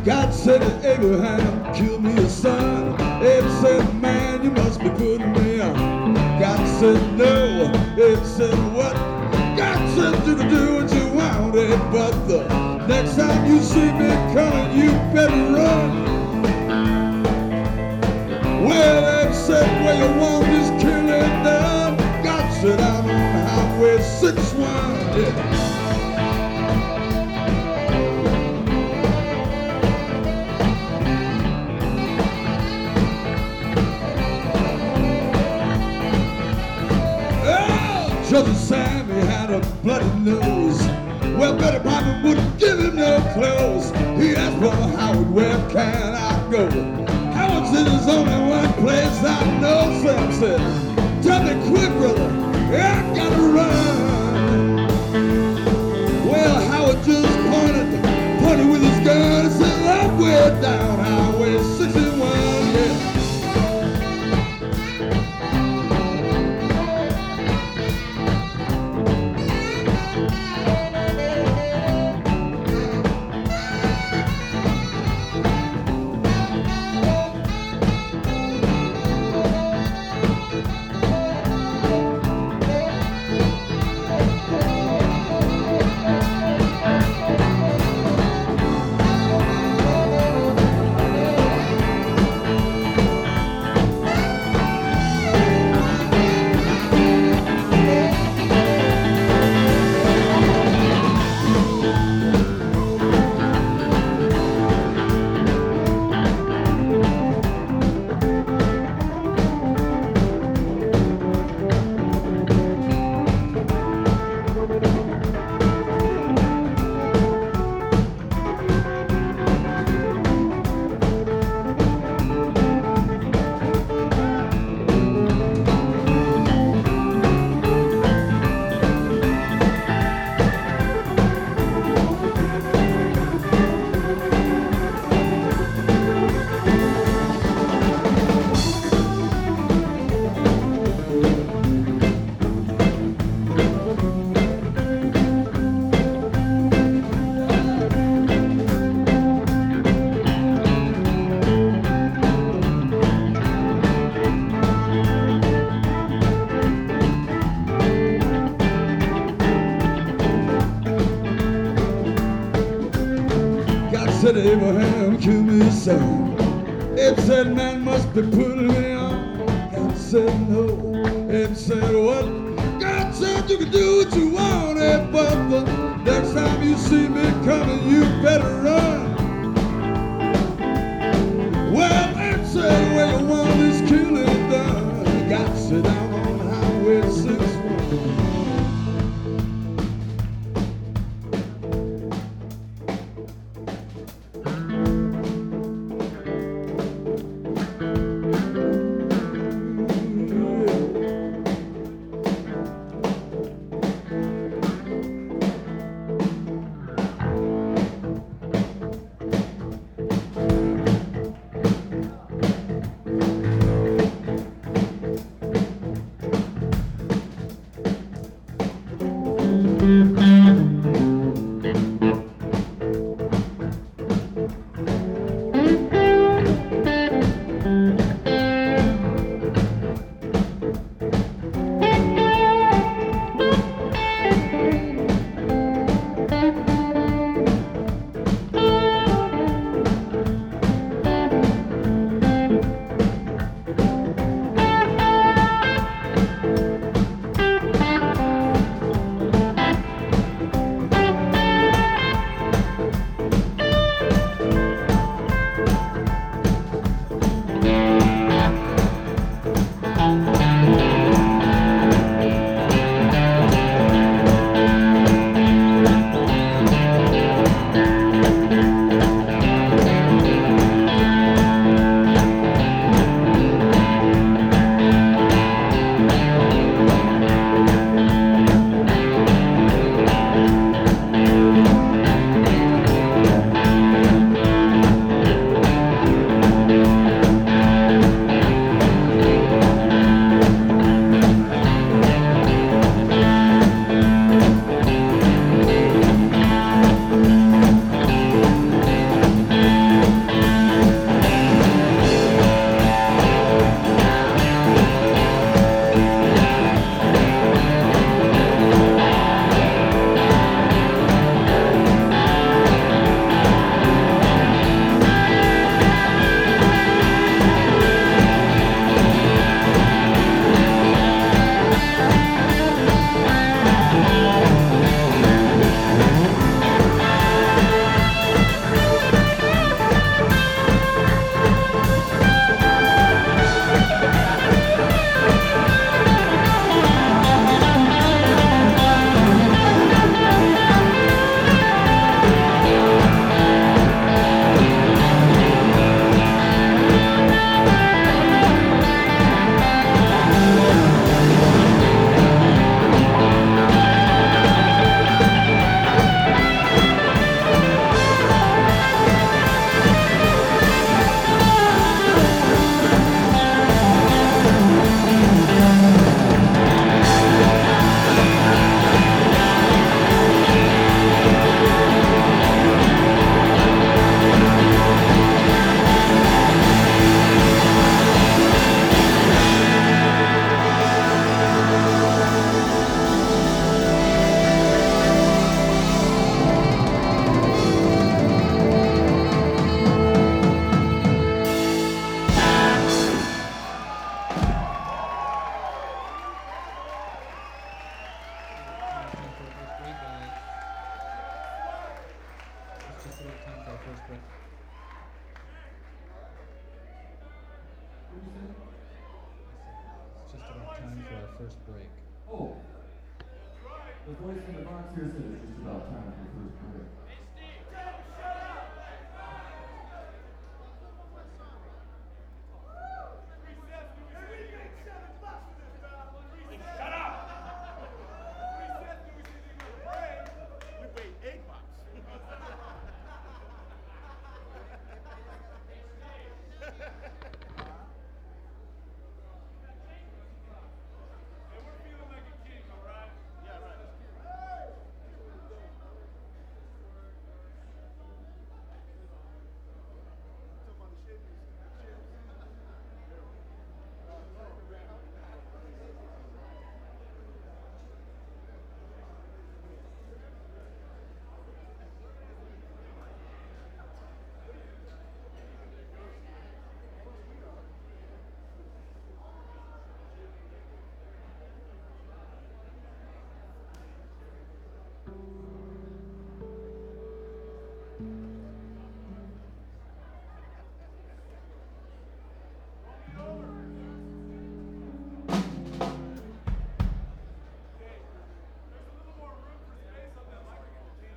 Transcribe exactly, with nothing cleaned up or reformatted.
God said to Abraham, kill me a son. Abraham said, man, you must be putting me on. God said, no. Abraham said, what? God said you can do what you wanted, but the next time you see me coming, you better run. Well, Abe said, where you want this killing done? God said, I'm on Highway six one. Yeah. Brother Sammy had a bloody nose. Well, Betty Piper wouldn't give him no clothes. He asked Brother Howard, where can I go? Howard said, there's only one place I know. Sam said, tell me quick, brother, I gotta run. Well, Howard just pointed, pointed with his gun and said, that way down Highway sixty-one, yeah. Said Abraham, kill me a son. Abe said, man must be putting me on. God said, no. Abe said, what? God said you can do what you want, Abe, but the next time you see me coming, you better run. Well, Abe said, where you want this killing done? God said, I'm on Highway six one. just about time for our first break. It's just about time for our first break. Oh. The voice in the box here said it's just about time for the first break. Hey, Steve.